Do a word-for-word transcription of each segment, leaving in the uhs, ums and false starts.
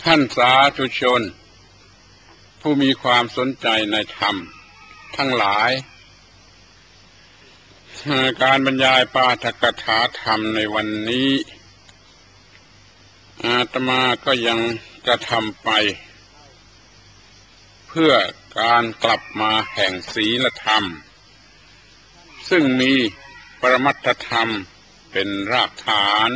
ท่านสาธุชนผู้มีความสนใจในธรรมทั้งหลายการบรรยายปาฐกถาธรรมในวันนี้อาตมาก็ยังกระทำไปเพื่อการกลับมาแห่งศีลธรรมซึ่งมีปรมัตถธรรมเป็นรากฐาน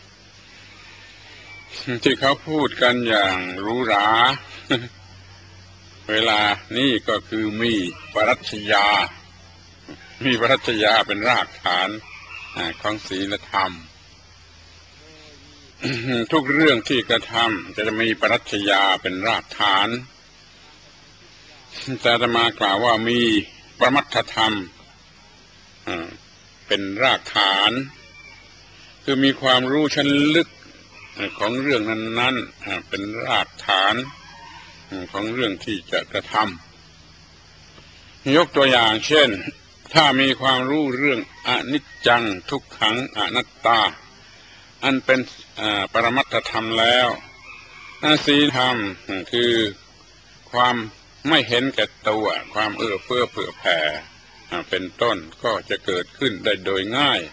ที่เขาพูดกันอย่างหรูหราเวลานี้ก็คือมีปรัชญามีปรัชญาเป็นรากฐานของศีลธรรมทุกเรื่องที่กระทำจะมีปรัชญาเป็นรากฐานแต่อาตมากล่าวว่ามีปรมัตถธรรมเป็นรากฐานคือมีความรู้ชั้นลึกของเรื่องนั้นๆเป็นรากฐานของเรื่องที่จะกระทำยกตัวอย่างเช่นถ้ามีความรู้เรื่องอนิจจังทุกขังอนัตตาอันเป็นปรมัตถธรรมแล้วศีลธรรมคือความไม่เห็นแก่ตัวความเอื้อเฟื้อเผื่อแผ่เป็นต้นก็จะเกิดขึ้นได้โดยง่าย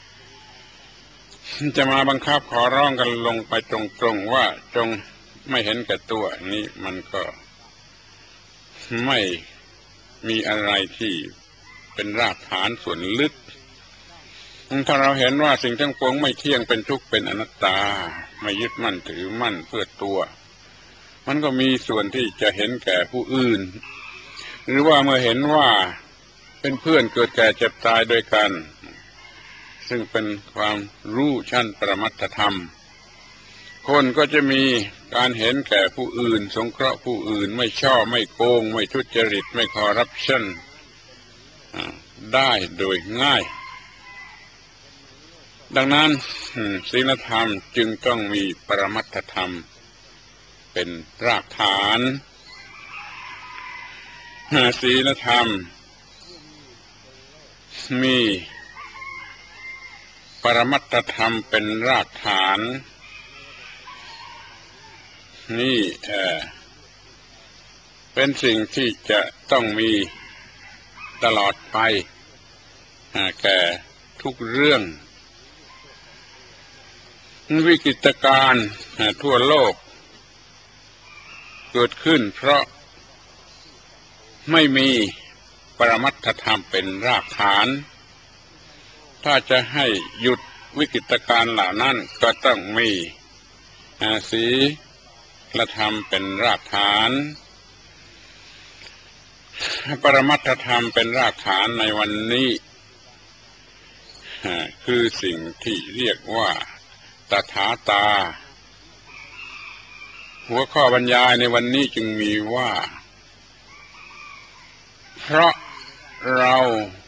จะมาบังคับขอร้องกันลงไปตรงๆว่าจงไม่เห็นแก่ตัวนี้มันก็ไม่มีอะไรที่เป็นรากฐานส่วนลึกถ้าเราเห็นว่าสิ่งทั้งปวงไม่เที่ยงเป็นทุกข์เป็นอนัตตาไม่ยึดมั่นถือมั่นเพื่อตัวมันก็มีส่วนที่จะเห็นแก่ผู้อื่นหรือว่าเมื่อเห็นว่าเป็นเพื่อนเกิดแก่เจ็บตายด้วยกันซึ่งเป็นความรู้ชั้นปรมัตถธรรมคนก็จะมีการเห็นแก่ผู้อื่นสงเคราะห์ผู้อื่นไม่ช่อไม่โกงไม่ทุจริตไม่คอร์รัปชันได้โดยง่ายดังนั้นศีลธรรมจึงต้องมีปรมัตถธรรมเป็นรากฐานศีลธรรมมีปรมัตถธรรมเป็นรากฐานนี่เอ่อเป็นสิ่งที่จะต้องมีตลอดไปแก่ทุกเรื่องวิกฤตการณ์ทั่วโลกเกิดขึ้นเพราะไม่มีปรมัตถธรรมเป็นรากฐานถ้าจะให้หยุดวิกฤตการณ์เหล่านั้นก็ต้องมีศีลธรรมเป็นรากฐานปรมัตถธรรมเป็นรากฐานในวันนี้คือสิ่งที่เรียกว่าตถาตาหัวข้อบรรยายในวันนี้จึงมีว่าเพราะเรา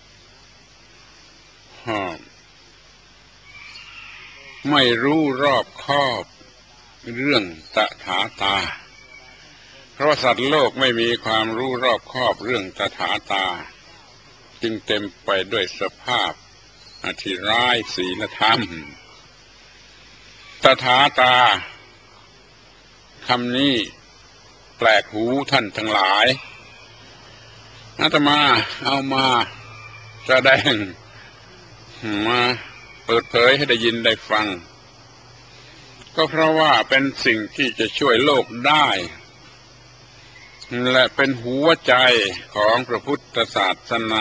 ไม่รู้รอบคอบเรื่องตถาตาเพราะสัตว์โลกไม่มีความรู้รอบคอบเรื่องตถาตาจึงเต็มไปด้วยสภาพที่ร้ายศีลธรรมตถาตาคำนี้แปลกหูท่านทั้งหลายอาตมาเอามาแสดงมาเปิดเผยให้ได้ยินได้ฟังก็เพราะว่าเป็นสิ่งที่จะช่วยโลกได้และเป็นหัวใจของพระพุทธศาสนา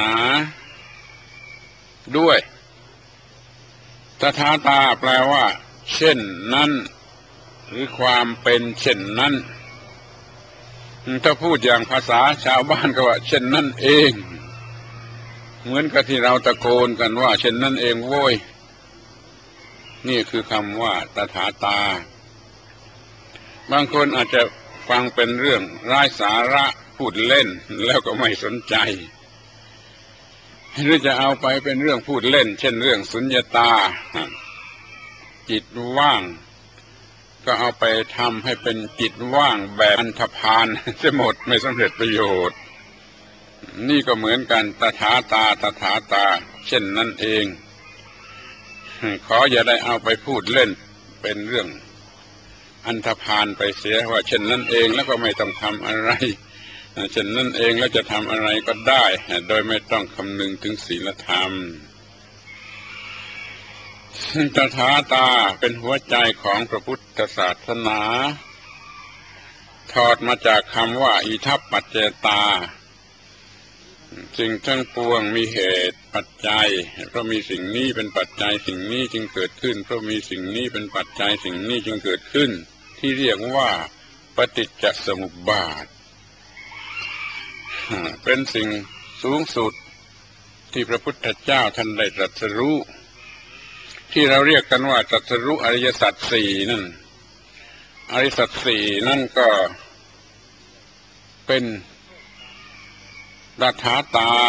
ด้วยตถาตาแปลว่าเช่นนั้นหรือความเป็นเช่นนั้นถ้าพูดอย่างภาษาชาวบ้านก็ว่าเช่นนั้นเองเหมือนกับที่เราตะโกนกันว่าเช่นนั้นเองโว้ยนี่คือคำว่าตถาตาบางคนอาจจะฟังเป็นเรื่องไร้สาระพูดเล่นแล้วก็ไม่สนใจหรือจะเอาไปเป็นเรื่องพูดเล่นเช่นเรื่องสุญญตาจิตว่างก็เอาไปทำให้เป็นจิตว่างแบบอันธพาลจะหมดไม่สำเร็จประโยชน์นี่ก็เหมือนกันตถาตาตถาตาเช่นนั้นเองขออย่าได้เอาไปพูดเล่นเป็นเรื่องอันธพาลไปเสียว่าเช่นนั้นเองแล้วก็ไม่ต้องทำอะไรเช่นนั้นเองแล้วจะทำอะไรก็ได้โดยไม่ต้องคำนึงถึงศีลธรรมตถาตาเป็นหัวใจของพระพุทธศาสนาถอดมาจากคำว่าอิทัปปัจเจตาสิ่งทั้งปวงมีเหตุปัจจัยเพราะมีสิ่งนี้เป็นปัจจัยสิ่งนี้จึงเกิดขึ้นเพราะมีสิ่งนี้เป็นปัจจัยสิ่งนี้จึงเกิดขึ้นที่เรียกว่าปฏิจจสมุปบาทเป็นสิ่งสูงสุดที่พระพุทธเจ้าท่านได้ตรัสรู้ที่เราเรียกกันว่าตรัสรู้อริยสัจสี่นั่นอริยสัจสี่นั่นก็เป็นตถาตา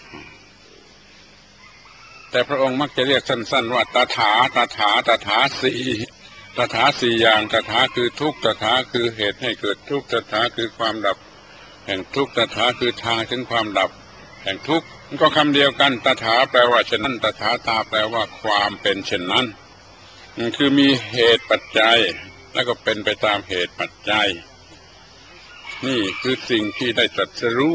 แต่พระองค์มักจะเรียกสั้นๆว่าตถาตถาตถาสี่ตถาสี่อย่างตถาคือทุกข์ตถาคือเหตุให้เกิดทุกข์ตถาคือความดับแห่งทุกข์ตถาคือทางถึงความดับแห่งทุกข์มันก็คำเดียวกันตถาแปลว่าเช่นนั้นตถาตาแปลว่าความเป็นเช่นนั้นคือมีเหตุปัจจัยแล้วก็เป็นไปตามเหตุปัจจัยนี่คือสิ่งที่ได้ตรัสรู้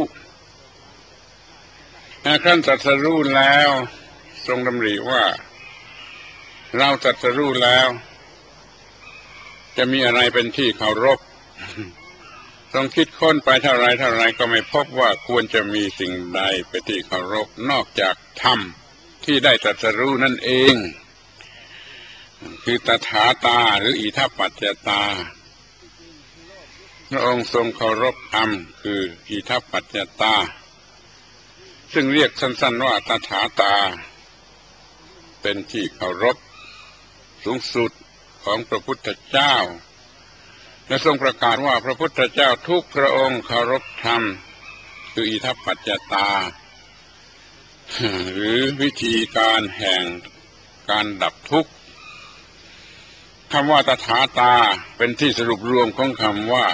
ครั้นตรัสรู้แล้วทรงดำริว่าเราตรัสรู้แล้วจะมีอะไรเป็นที่เคารพทรงคิดค้นไปเท่าไรเท่าไรก็ไม่พบว่าควรจะมีสิ่งใดเป็นที่เคารพนอกจากธรรมที่ได้ตรัสรู้นั่นเองคือตถาตาหรืออิทัปปัจจตาพระองค์ทรงเคารพธรรมคืออิทัปปัจจตาซึ่งเรียกสั้นๆว่าตถาตาเป็นที่เคารพสูงสุดของพระพุทธเจ้าและทรงประกาศว่าพระพุทธเจ้าทุกพระองค์เคารพธรรมคืออิทัปปัจจตาหรือวิธีการแห่งการดับทุกข์คำว่าตถาตาเป็นที่สรุปรวมของคำว่า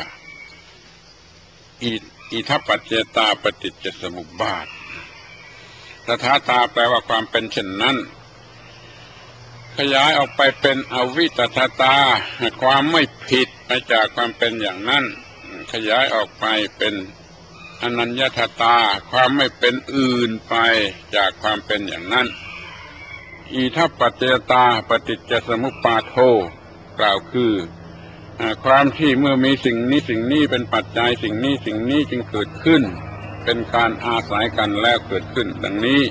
อิทัปปัจเจตาปฏิจจสมุปบาทตถาตาแปลว่าความเป็นเช่นนั้นขยายออกไปเป็นอวิตถตาความไม่ผิดไปจากความเป็นอย่างนั้นขยายออกไปเป็นอนัญญตตาความไม่เป็นอื่นไปจากความเป็นอย่างนั้นอิทัปปัจเจตาปฏิจจสมุปบาทโธกล่าวคือความที่เมื่อมีสิ่งนี้สิ่งนี้เป็นปัจจัยสิ่งนี้สิ่งนี้จึงเกิดขึ้นเป็นการอาศัยกันแล้วเกิดขึ้นดังนี้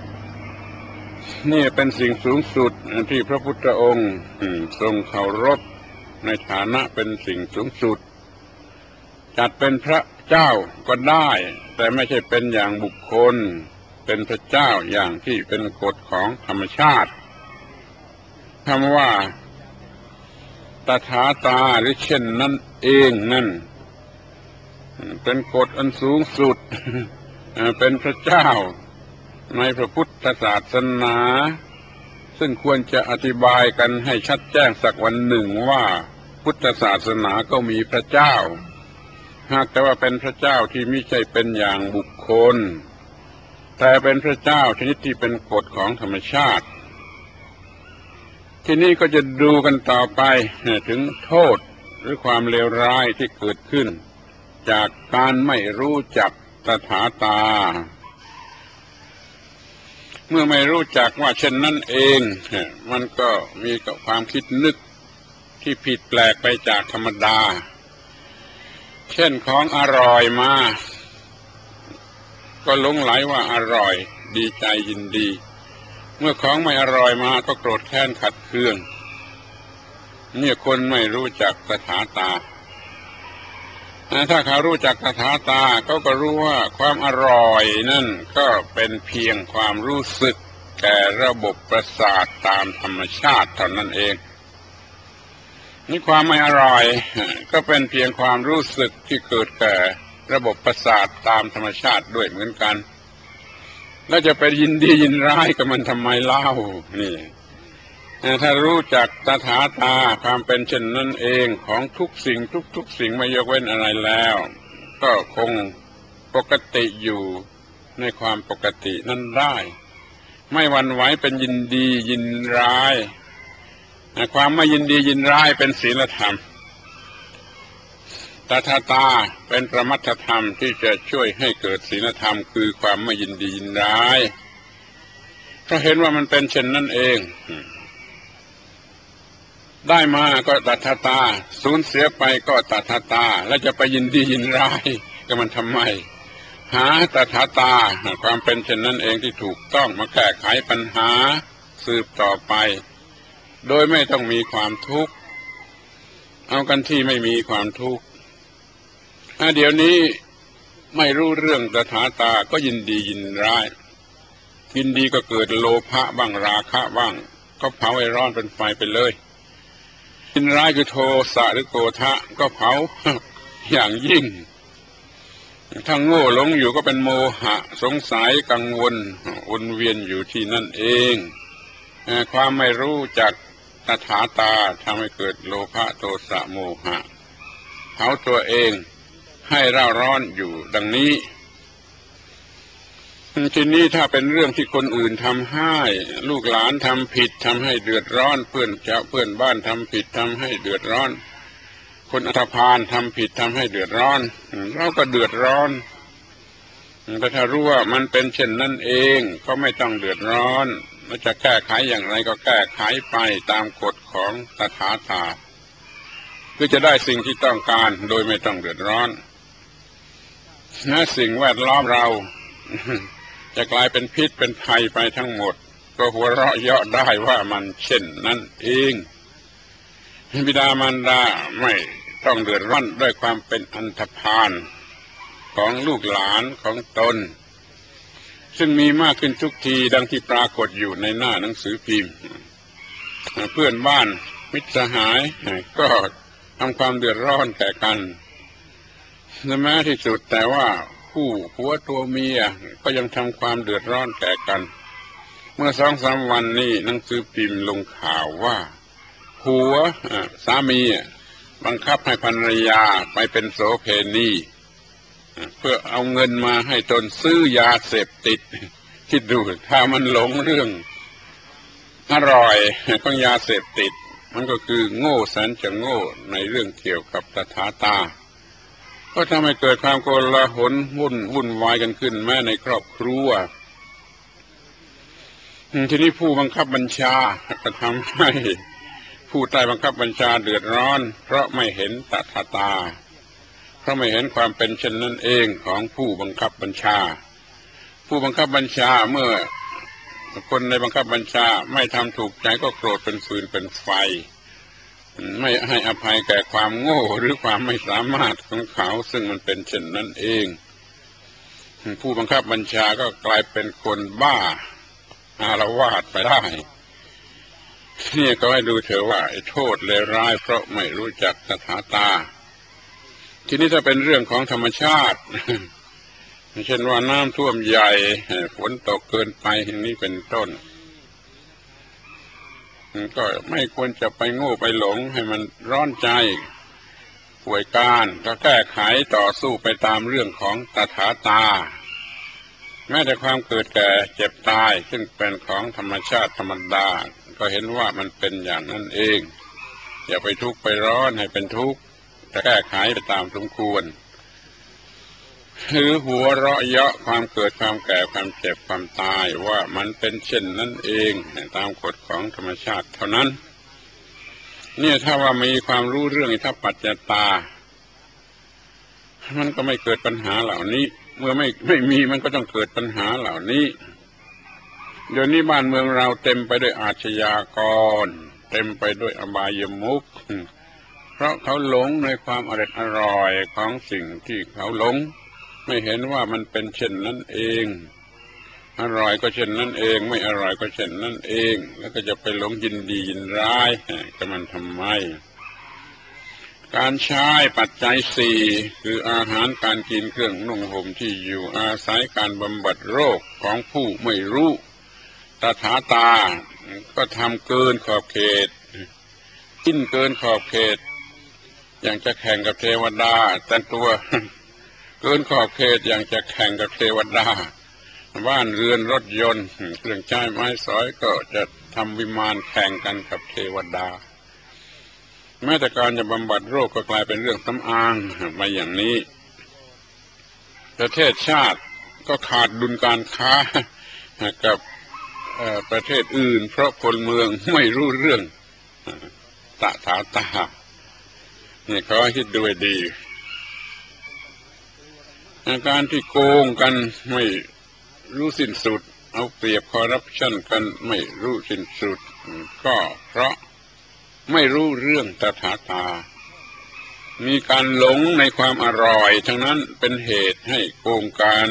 นี่เป็นสิ่งสูงสุดที่พระพุทธองค์ทรงเคารพในฐานะเป็นสิ่งสูงสุดจัดเป็นพระเจ้าก็ได้แต่ไม่ใช่เป็นอย่างบุคคลเป็นพระเจ้าอย่างที่เป็นกฎของธรรมชาติคำว่าตถาตาหรือเช่นนั้นเองนั่นเป็นกฎอันสูงสุดเป็นพระเจ้าในพระพุทธศาสนาซึ่งควรจะอธิบายกันให้ชัดแจ้งสักวันหนึ่งว่าพุทธศาสนาก็มีพระเจ้าหากแต่ว่าเป็นพระเจ้าที่ไม่ใช่เป็นอย่างบุคคลแต่เป็นพระเจ้าชนิดที่เป็นกฎของธรรมชาติที่นี่ก็จะดูกันต่อไปถึงโทษหรือความเลวร้ายที่เกิดขึ้นจากการไม่รู้จักตถาตาเมื่อไม่รู้จักว่าเช่นนั้นเองมันก็มีความคิดนึกที่ผิดแปลกไปจากธรรมดาเช่นของอร่อยมาก็หลงไหลว่าอร่อยดีใจยินดีเมื่อของไม่อร่อยมาก็โกรธแค้นขัดเคืองเนี่ยคนไม่รู้จักตถาตาถ้าเขารู้จักตถาตาเขาก็รู้ว่าความอร่อยนั่นก็เป็นเพียงความรู้สึกแก่ระบบประสาทตามธรรมชาติเท่านั้นเองนี่ความไม่อร่อยก็เป็นเพียงความรู้สึกที่เกิดแก่ระบบประสาทตามธรรมชาติด้วยเหมือนกันแล้วจะไปยินดียินร้ายกับมันทำไมเล่านี่ถ้ารู้จักตถาตาความเป็นเช่นนั้นเองของทุกสิ่งทุกๆสิ่งไม่ยกเว้นอะไรแล้วก็คงปกติอยู่ในความปกตินั้นได้ไม่หวั่นไหวเป็นยินดียินร้ายความไม่ยินดียินร้ายเป็นศีลธรรมตถาตาเป็นประมัตถธรรมที่จะช่วยให้เกิดศีลธรรมคือความไม่ยินดียินร้ายเพราะเห็นว่ามันเป็นเช่นนั้นเองได้มาก็ตถาตาสูญเสียไปก็ตถาตาแล้วจะไปยินดียินร้ายก็มันทำไมหาตถาตาความเป็นเช่นนั้นเองที่ถูกต้องมาแก้ไขปัญหาสืบต่อไปโดยไม่ต้องมีความทุกข์เอากันที่ไม่มีความทุกข์เดี๋ยวนี้ไม่รู้เรื่องตถาตาก็ยินดียินร้ายยินดีก็เกิดโลภะบ้างราคะบ้างก็เผาให้ร้อนเป็นไฟไปเลยยินร้ายคือโทสะหรือโกฏะก็เผาอย่างยิ่งถ้าโง่หลงอยู่ก็เป็นโมหะสงสัยกังวลวนเวียนอยู่ที่นั่นเองความไม่รู้จักตถาตาทำให้เกิดโลภะโทสะโมหะเผาตัวเองให้เร่าร้อนอยู่ดังนี้ทีนี้ถ้าเป็นเรื่องที่คนอื่นทำให้ลูกหลานทำผิดทำให้เดือดร้อนเพื่อนเจ้าเพื่อนบ้านทำผิดทำให้เดือดร้อนคนอันธพาลทำผิดทำให้เดือดร้อนเราก็เดือดร้อนแต่ถ้ารู้ว่ามันเป็นเช่นนั้นเองก็ไม่ต้องเดือดร้อนแล้วจะแก้ไขอย่างไรก็แก้ไขไปตามกฎของตถาตาเพื่อจะได้สิ่งที่ต้องการโดยไม่ต้องเดือดร้อนนะสิ่งแวดล้อมเราจะกลายเป็นพิษเป็นภัยไปทั้งหมดก็หัวเราะเยาะได้ว่ามันเช่นนั้นเองบิดามารดาไม่ต้องเดือดร้อนด้วยความเป็นอันธพาลของลูกหลานของตนซึ่งมีมากขึ้นทุกทีดังที่ปรากฏอยู่ในหน้าหนังสือพิมพ์เพื่อนบ้านมิตรสหายก็ทำความเดือดร้อนแก่กันแม้ที่สุดแต่ว่าคู่ผัวตัวเมียก็ยังทำความเดือดร้อนแก่กันเมื่อสองสามวันนี้หนังสือพิมพ์ลงข่าวว่าผัวสามีบังคับให้ภรรยาไปเป็นโสเภณีเพื่อเอาเงินมาให้ตนซื้อยาเสพติดคิดดูถ้ามันหลงเรื่องอร่อยของยาเสพติดมันก็คือโง่แสนจะโง่ในเรื่องเกี่ยวกับตถาตาก็ทำให้เกิดความโกลาหลวุ่นวุ่นวายกันขึ้นแม้ในครอบครัวทีนี้ผู้บังคับบัญชาก็ทำให้ผู้ใต้บังคับบัญชาเดือดร้อนเพราะไม่เห็นตถาตาเพราะไม่เห็นความเป็นเช่นนั้นเองของผู้บังคับบัญชาผู้บังคับบัญชาเมื่อคนในบังคับบัญชาไม่ทำถูกใจก็โกรธเป็นฟืนเป็นไฟไม่ให้อภัยแก่ความโง่หรือความไม่สามารถของเขาซึ่งมันเป็นเช่นนั้นเองผู้บังคับบัญชาก็กลายเป็นคนบ้าอาละวาดไปได้นี่ก็ให้ดูเถอะว่าโทษเลวร้ายเพราะไม่รู้จักตถาตาทีนี้ถ้าเป็นเรื่องของธรรมชาติเช่นว่าน้ำท่วมใหญ่ฝนตกเกินไปอย่างนี้เป็นต้นก็ไม่ควรจะไปโง่ไปหลงให้มันร้อนใจป่วยการก็แก้ไขต่อสู้ไปตามเรื่องของตถาตาแม้แต่ความเกิดแก่เจ็บตายซึ่งเป็นของธรรมชาติธรรมดาก็เห็นว่ามันเป็นอย่างนั้นเองอย่าไปทุกข์ไปร้อนให้เป็นทุกข์จะแก้ไขไปตามสมควรหรือหัวเราะเยาะความเกิดความแก่ความเจ็บความตายว่ามันเป็นเช่นนั้นเองตามกฎของธรรมชาติเท่านั้นเนี่ยถ้าว่ามีความรู้เรื่องอิทธิปัจจตามันก็ไม่เกิดปัญหาเหล่านี้เมื่อไม่ไม่มีมันก็ต้องเกิดปัญหาเหล่านี้เดี๋ยวนี้บ้านเมืองเราเต็มไปด้วยอาชญากรเต็มไปด้วยอบายมุขเพราะเขาหลงในความอร่อยอร่อยของสิ่งที่เขาหลงไม่เห็นว่ามันเป็นเช่นนั้นเองอร่อยก็เช่นนั้นเองไม่อร่อยก็เช่นนั้นเองแล้วก็จะไปหลงยินดียินร้ายก็มันทำไมการใช้ปัจจัยสี่คืออาหารการกินเครื่องนุ่งห่มที่อยู่อาศัยการบำบัดโรคของผู้ไม่รู้ตถาตาก็ทำเกินขอบเขตกินเกินขอบเขตอย่างจะแข่งกับเทวดาแต่งตัวเกินขอบเขตอย่างจะแข่งกับเทวดาบ้านเรือนรถยนต์เครื่องใช้ไม้สอยก็จะทำวิมานแข่งกันกับเทวดาแม้แต่การจะบำบัดโรคก็กลายเป็นเรื่องสำอางมาอย่างนี้ประเทศชาติก็ขาดดุลการค้ากับประเทศอื่นเพราะคนเมืองไม่รู้เรื่องตะถาตานี่ขอให้คิดดูดีการที่โกงกันไม่รู้สิ้นสุดเอาเปรียบคอร์รัปชันกันไม่รู้สิ้นสุดก็เพราะไม่รู้เรื่องตถาตามีการหลงในความอร่อยทั้งนั้นเป็นเหตุให้โกงกัน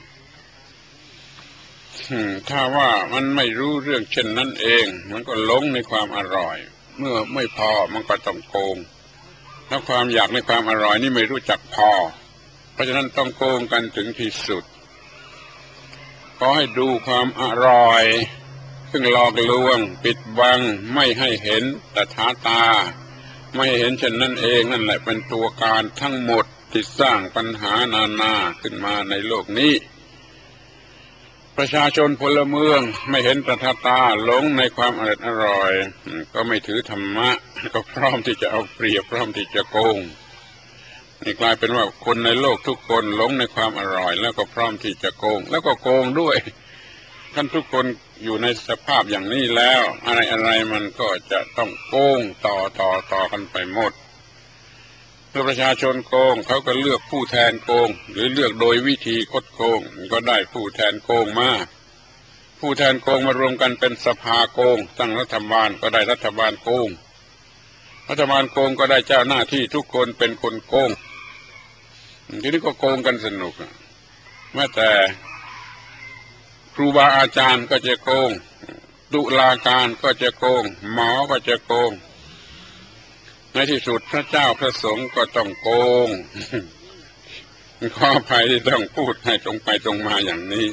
ถ้าว่ามันไม่รู้เรื่องเช่นนั้นเองมันก็หลงในความอร่อยเมื่อไม่พอมันก็ต้องโกงแล้วความอยากในความอร่อยนี่ไม่รู้จักพอเพราะฉะนั้นต้องโกงกันถึงที่สุดขอให้ดูความอร่อยซึ่งหลอกลวงปิดบังไม่ให้เห็นตถาตาไม่เห็นเช่นนั้นเองนั่นแหละเป็นตัวการทั้งหมดที่สร้างปัญหานานาขึ้นมาในโลกนี้ประชาชนพลเมืองไม่เห็นตถาตาหลงในความอร่อยอร่อยก็ไม่ถือธรรมะก็พร้อมที่จะเอาเปรียบพร้อมที่จะโกงนี่กลายเป็นว่าคนในโลกทุกคนหลงในความอร่อยแล้วก็พร้อมที่จะโกงแล้วก็โกงด้วยท่านทุกคนอยู่ในสภาพอย่างนี้แล้วอะไรอะไรมันก็จะต้องโกงต่อต่อต่อกันไปหมดเมื่อประชาชนโกงเขาก็เลือกผู้แทนโกงหรือเลือกโดยวิธีคดโกงก็ได้ผู้แทนโกงมาผู้แทนโกงมารวมกันเป็นสภาโกงตั้งรัฐบาลก็ได้รัฐบาลโกงรัฐบาลโกงก็ได้เจ้าหน้าที่ทุกคนเป็นคนโกงทีนี้ก็โกงกันสนุกแม้แต่ครูบาอาจารย์ก็จะโกงตุลาการก็จะโกงหมอก็จะโกงในที่สุดพระเจ้าพระสงฆ์ก็ต้องโกงขออภัยที่ต้องพูดให้ตรงไปตรงมาอย่างนี้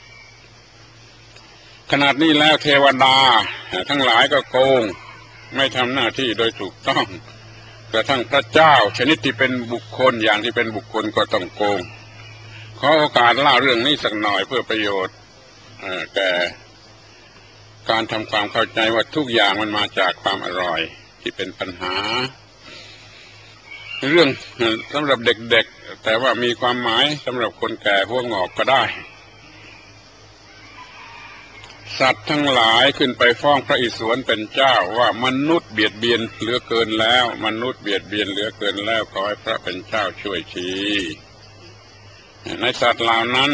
ขนาดนี้แล้วเทวดาทั้งหลายก็โกงไม่ทำหน้าที่โดยถูกต้องกระทั่งพระเจ้าชนิดที่เป็นบุคคลอย่างที่เป็นบุคคลก็ต้องโกงขอโอกาสเล่าเรื่องนี้สักหน่อยเพื่อประโยชน์แก่การทำความเข้าใจว่าทุกอย่างมันมาจากความอร่อยที่เป็นปัญหาเรื่องสำหรับเด็กๆแต่ว่ามีความหมายสำหรับคนแก่หัวงอกก็ได้สัตว์ทั้งหลายขึ้นไปฟ้องพระอิศวรเป็นเจ้าว่ามนุษย์เบียดเบียนเหลือเกินแล้วมนุษย์เบียดเบียนเหลือเกินแล้วขอให้พระเป็นเจ้าช่วยชี้ในสัตว์เหล่านั้น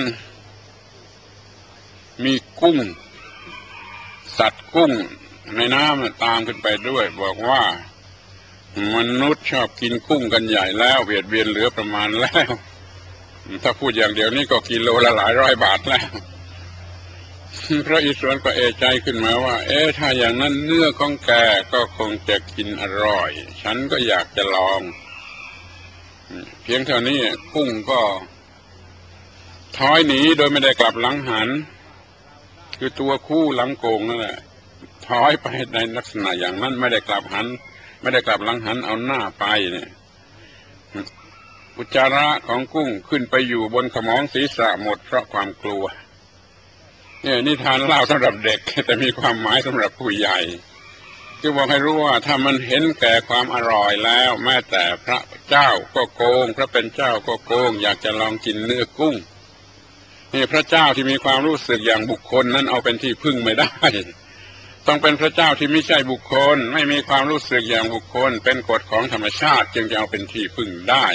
มีกุ้งสัตว์กุ้งในน้ำตามขึ้นไปด้วยบอกว่ามนุษย์ชอบกินกุ้งกันใหญ่แล้วเบียดเบียนเหลือประมาณแล้วถ้าพูดอย่างเดียวนี้ก็กิโลละหลายร้อยบาทแล้วพระอิศวรก็เอะใจขึ้นมาว่าเอ๊ะถ้าอย่างนั้นเนื้อของแกก็คงจะกินอร่อยฉันก็อยากจะลองเพียงเท่านี้กุ้งก็ถอยหนีโดยไม่ได้กลับหลังหันคือตัวคู่หลังโกงนั่นแหละถอยไปในลักษณะอย่างนั้นไม่ได้กลับหันไม่ได้กลับหลังหันเอาหน้าไปเนี่ยอุจจาระของกุ้งขึ้นไปอยู่บนขมองศีรษะหมดเพราะความกลัวเนี่ยนิทานเล่าสำหรับเด็กแต่มีความหมายสำหรับผู้ใหญ่คือบอกให้รู้ว่าถ้ามันเห็นแก่ความอร่อยแล้วแม้แต่พระเจ้าก็โกงพระเป็นเจ้าก็โกงอยากจะลองกินเนื้อกุ้งนี่พระเจ้าที่มีความรู้สึกอย่างบุคคลนั้นเอาเป็นที่พึ่งไม่ได้ต้องเป็นพระเจ้าที่ไม่ใช่บุคคลไม่มีความรู้สึกอย่างบุคคลเป็นกฎของธรรมชาติจึงจะเอาเป็นที่พึ่งได้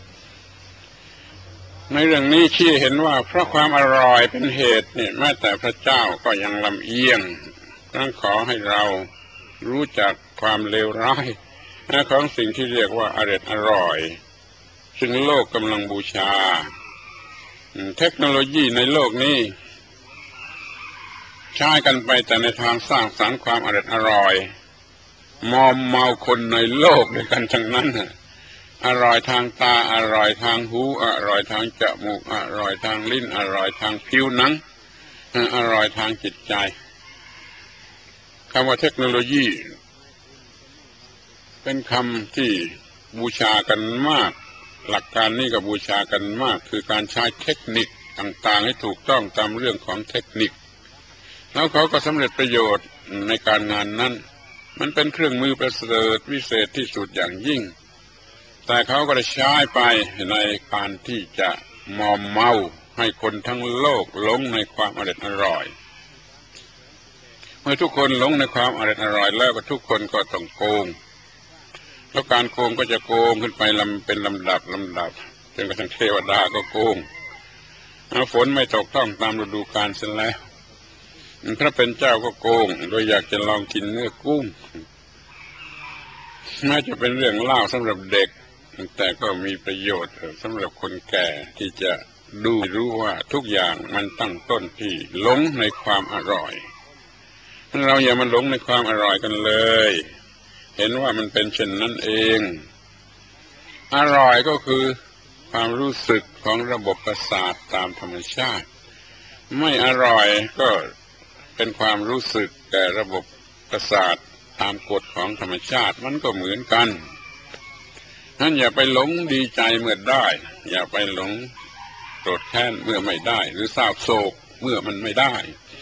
ในเรื่องนี้ชี้เห็นว่าเพราะความอร่อยเป็นเหตุนี่แม้แต่พระเจ้าก็ยังลำเอียงต้องขอให้เรารู้จักความเลวร้ายของสิ่งที่เรียกว่าอร่อยอร่อยซึ่งโลกกำลังบูชาเทคโนโลยีในโลกนี้ใช้กันไปแต่ในทางสร้างสรรค์ความอร่อยอร่อยมอมเมาคนในโลกด้วยกันทั้งนั้นอร่อยทางตาอร่อยทางหูอร่อยทางจมูกอร่อยทางลิ้นอร่อยทางผิวหนังอร่อยทางจิตใจคำว่าเทคโนโลยีเป็นคำที่บูชากันมากหลักการนี้ก็บูชากันมากคือการใช้เทคนิคต่างๆให้ถูกต้องตามเรื่องของเทคนิคแล้วเขาก็สำเร็จประโยชน์ในการงานนั้นมันเป็นเครื่องมือประเสริฐวิเศษที่สุดอย่างยิ่งแต่เขาก็ได้ใช้ไปในการที่จะมอมเมาให้คนทั้งโลกหลงในความอร่อยอร่อยเมื่อทุกคนหลงในความอร่อยอร่อยแล้วก็ทุกคนก็ต้องโกงแล้วการโกงก็จะโกงขึ้นไปลำเป็นลำดับลำดับจนกระทั่งเทวดาก็โกงฝนไม่ตกต้องตามฤดูกาลเสร็จแล้วพระเป็นเจ้าก็โกงโดยอยากจะลองกินเนื้อกุ้งน่าจะเป็นเรื่องเล่าสำหรับเด็กแต่ก็มีประโยชน์สำหรับคนแก่ที่จะดูรู้ว่าทุกอย่างมันตั้งต้นที่หลงในความอร่อยเราอย่ามาหลงในความอร่อยกันเลยเห็นว่ามันเป็นเช่นนั้นเองอร่อยก็คือความรู้สึกของระบบประสาทตามธรรมชาติไม่อร่อยก็เป็นความรู้สึกแต่ระบบประสาทตามกฎของธรรมชาติมันก็เหมือนกันนั้นอย่าไปหลงดีใจเมื่อได้อย่าไปหลงโกรธแค้นเมื่อไม่ได้หรือเศร้าโศกเมื่อมันไม่ได้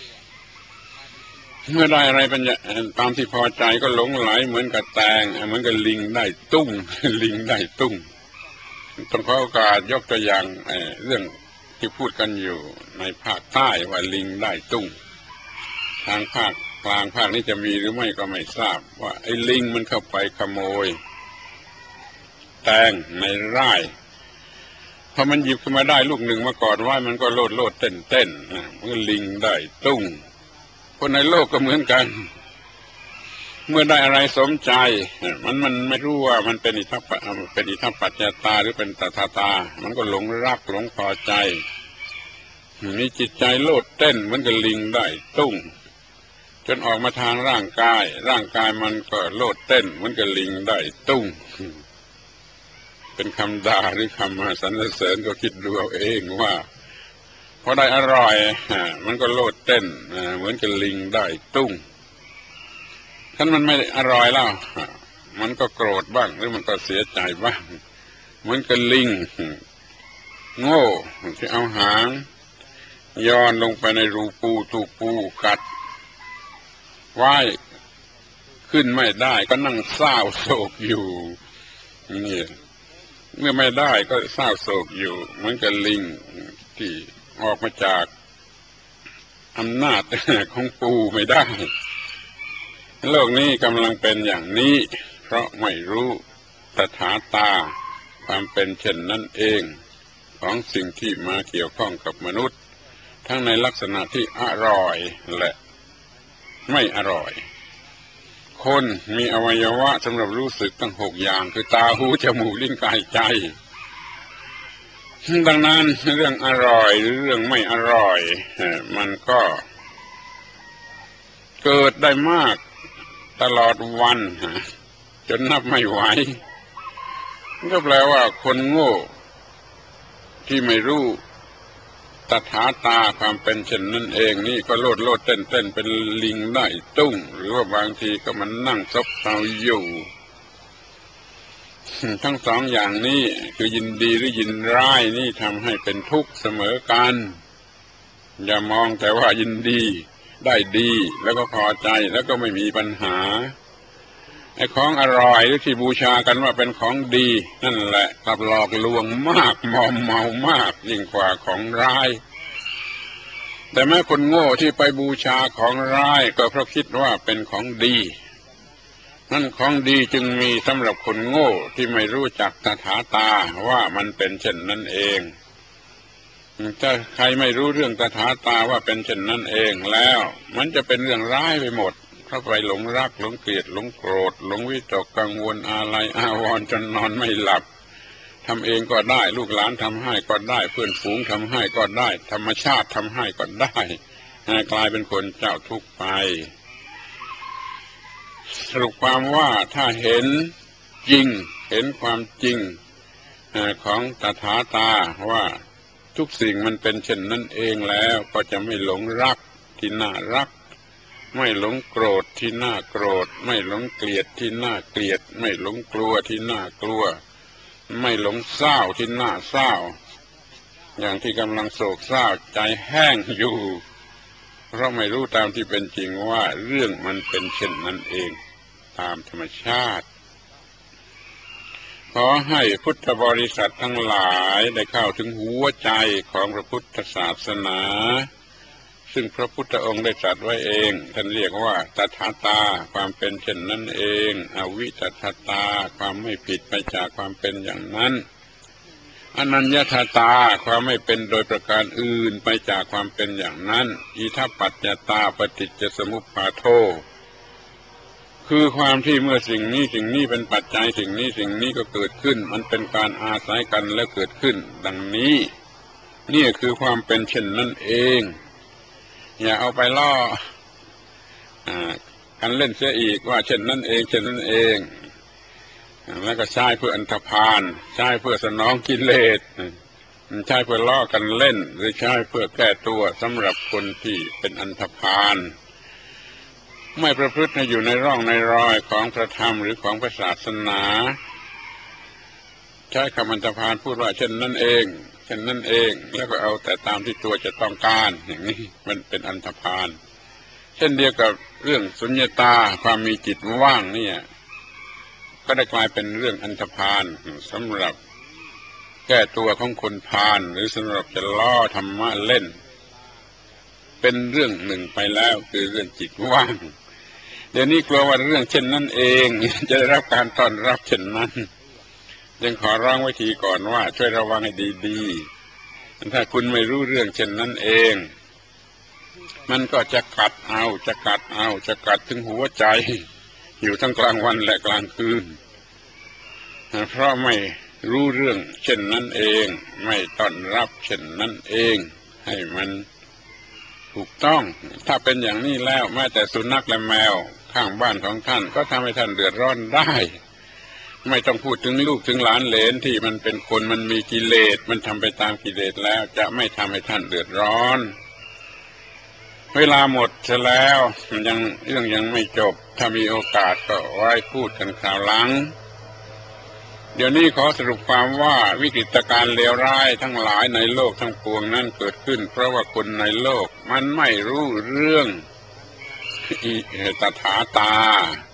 เมื่อได้อะไรเป็นตามที่พอใจก็หลงไหลเหมือนกับแตงเหมือนกับลิงได้ตุ้งลิงได้ตุ้งต้องขอโอกาสยกตัวอย่างเรื่องที่พูดกันอยู่ในภาคใต้ว่าลิงได้ตุ้งทางภาคกลางภาคนี้จะมีหรือไม่ก็ไม่ทราบว่าไอ้ลิงมันเข้าไปขโมยแตงในไร่พอมันหยิบขึ้นมาได้ลูกหนึ่งมาก่อนไว้มันก็โลดโลดเต้นเต้นเมื่อลิงได้ตุ้งคนในโลกก็เหมือนกันเมื่อได้อะไรสมใจมันมันไม่รู้ว่ามันเป็นอิทธิปัจเป็นอิทธิปัจจตาหรือเป็นตถาตามันก็หลงรักหลงพอใจมีจิตใจโลดเต้นเหมือนกับลิงได้ตุ้งจนออกมาทางร่างกายร่างกายมันก็โลดเต้นเหมือนกับลิงได้ตุ้งเป็นคำด่าหรือคำสรรเสริญก็คิดดูเอาเองว่าพอได้อร่อยมันก็โลดเต้นเหมือนกับลิงได้ตุ้งถ้ามันไม่อร่อยแล้วมันก็โกรธบ้างหรือมันก็เสียใจบ้างเหมือนกับลิงโง่ที่เอาหางย้อนลงไปในรูปูถูกปูกัดว่ายขึ้นไม่ได้ก็นั่งเศร้าโศกอยู่นี่เมื่อไม่ได้ก็เศร้าโศกอยู่เหมือนกับลิงที่ออกมาจากอำนาจของปูไม่ได้โลกนี้กำลังเป็นอย่างนี้เพราะไม่รู้ตถาตาความเป็นเช่นนั้นเองของสิ่งที่มาเกี่ยวข้องกับมนุษย์ทั้งในลักษณะที่อร่อยและไม่อร่อยคนมีอวัยวะสำหรับรู้สึกตั้งหกอย่างคือตาหูจมูกลิ้นกายใจดังนั้นเรื่องอร่อยหรือเรื่องไม่อร่อยมันก็เกิดได้มากตลอดวันจนนับไม่ไหวก็แปลว่าคนโง่ที่ไม่รู้ตถาตาความเป็นเช่นนั้นเองนี่ก็โลดโลดเต้นเต้นเป็นลิงได้ตุ้งหรือว่าบางทีก็มันนั่งซบเซาอยู่ทั้งสองอย่างนี้คือยินดีหรือยินร้ายนี่ทำให้เป็นทุกข์เสมอกันอย่ามองแต่ว่ายินดีได้ดีแล้วก็พอใจแล้วก็ไม่มีปัญหาไอ้ของอร่อยหรือที่บูชากันว่าเป็นของดีนั่นแหละกลับหลอกลวงมากมอมเมามากยิ่งกว่าของร้ายแต่แม้คนโง่ที่ไปบูชาของร้ายก็เพราะคิดว่าเป็นของดีนั่นของดีจึงมีสำหรับคนโง่ที่ไม่รู้จักตถาตาว่ามันเป็นเช่นนั้นเองถ้าใครไม่รู้เรื่องตถาตาว่าเป็นเช่นนั้นเองแล้วมันจะเป็นเรื่องร้ายไปหมดเพราะไปหลงรักหลงเกลียดหลงโกรธหลงวิตกกังวลอาลัยอาวรณ์จนนอนไม่หลับทำเองก็ได้ลูกหลานทำให้ก็ได้เพื่อนฝูงทำให้ก็ได้ธรรมชาติทำให้ก็ได้กลายเป็นคนเจ้าทุกข์ไปสรุปความว่าถ้าเห็นจริงเห็นความจริงของตถาตาว่าทุกสิ่งมันเป็นเช่นนั้นเองแล้วก็จะไม่หลงรักที่น่ารักไม่หลงโกรธที่น่าโกรธไม่หลงเกลียดที่น่าเกลียดไม่หลงกลัวที่น่ากลัวไม่หลงเศร้าที่น่าเศร้าอย่างที่กำลังโศกเศร้าใจแห้งอยู่เพราะไม่รู้ตามที่เป็นจริงว่าเรื่องมันเป็นเช่นนั้นเองตามธรรมชาติขอให้พุทธบริษัททั้งหลายได้เข้าถึงหัวใจของพระพุทธศาสนาซึ่งพระพุทธองค์ได้ตรัสไว้เองท่านเรียกว่าตถาตาความเป็นเช่นนั้นเองอวิตถตาความไม่ผิดไปจากความเป็นอย่างนั้นอนัญญตตาความไม่เป็นโดยประการอื่นไปจากความเป็นอย่างนั้นอิทัปปัจจตาปฏิจจสมุปบาโทคือความที่เมื่อสิ่งนี้สิ่งนี้เป็นปัจจัยสิ่งนี้สิ่งนี้ก็เกิดขึ้นมันเป็นการอาศัยกันและเกิดขึ้นดังนี้นี่คือความเป็นเช่นนั้นเองอย่าเอาไปล่ออ่ากันเล่นเสียอีกว่าเช่นนั้นเองเช่นนั้นเองแล้วก็ใช้เพื่ออันธพาลใช้เพื่อสนองกิเลสใช้เพื่อล่อกันเล่นหรือใช้เพื่อแก้ตัวสำหรับคนที่เป็นอันธพาลไม่ประพฤติให้อยู่ในร่องในรอยของพระธรรมหรือของพระศาสนาใช้คำอันธพาลพูดว่าเช่นนั้นเองเช่นนั้นเองแล้วก็เอาแต่ตามที่ตัวจะต้องการอย่างนี้มันเป็นอันธพาลเช่นเดียวกับเรื่องสุญญตาความมีจิตว่างเนี่ยก็ได้กลายเป็นเรื่องอันธพาลสำหรับแก้ตัวของคนพาลหรือสำหรับจะล่อธรรมะเล่นเป็นเรื่องหนึ่งไปแล้วคือเรื่องจิตว่างเดี๋ยวนี้กลัวว่าเรื่องเช่นนั้นเองจะได้รับการต้อนรับเช่นนั้นยังขอร้องไว้ทีก่อนว่าช่วยระวังให้ดีๆถ้าคุณไม่รู้เรื่องเช่นนั้นเองมันก็จะกัดเอาจะกัดเอาจะกัดถึงหัวใจอยู่ทั้งกลางวันและกลางคืนเพราะไม่รู้เรื่องเช่นนั้นเองไม่ต้อนรับเช่นนั้นเองให้มันถูกต้องถ้าเป็นอย่างนี้แล้วแม้แต่สุนัขและแมวข้างบ้านของท่านก็ทำให้ท่านเดือดร้อนได้ไม่ต้องพูดถึงลูกถึงหลานเหลนที่มันเป็นคนมันมีกิเลสมันทำไปตามกิเลสแล้วจะไม่ทำให้ท่านเดือดร้อนเวลาหมดเสียแล้วยังเรื่องยังไม่จบถ้ามีโอกาสก็ไว้พูดกันคราวหลังเดี๋ยวนี้ขอสรุปความว่าวิกฤตการณ์เลวร้ายทั้งหลายในโลกทั้งปวงนั้นเกิดขึ้นเพราะว่าคนในโลกมันไม่รู้เรื่องตถาตา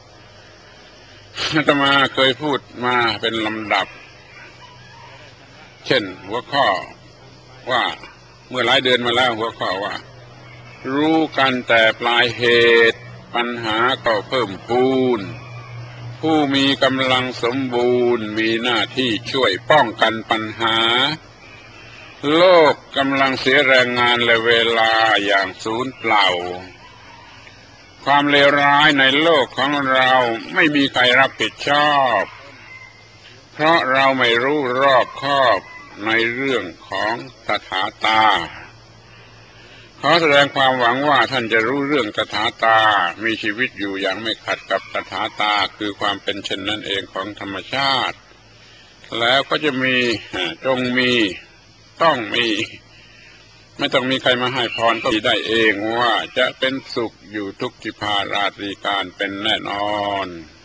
อาตมาเคยพูดมาเป็นลำดับเช่นหัวข้อว่าเมื่อหลายเดือนมาแล้วหัวข้อว่ารู้กันแต่ปลายเหตุปัญหาก็เพิ่มพูนผู้มีกำลังสมบูรณ์มีหน้าที่ช่วยป้องกันปัญหาโลกกำลังเสียแรงงานและเวลาอย่างสูญเปล่าความเลวร้ายในโลกของเราไม่มีใครรับผิดชอบเพราะเราไม่รู้รอบคอบในเรื่องของตถาตาขอแสดงความหวังว่าท่านจะรู้เรื่องตถาตามีชีวิตอยู่อย่างไม่ขัดกับตถาตาคือความเป็นเช่นนั้นเองของธรรมชาติแล้วก็จะมีจงมีต้องมีไม่ต้องมีใครมาให้พรก็มีได้เองว่าจะเป็นสุขอยู่ทุกทิพาราตรีการเป็นแน่นอน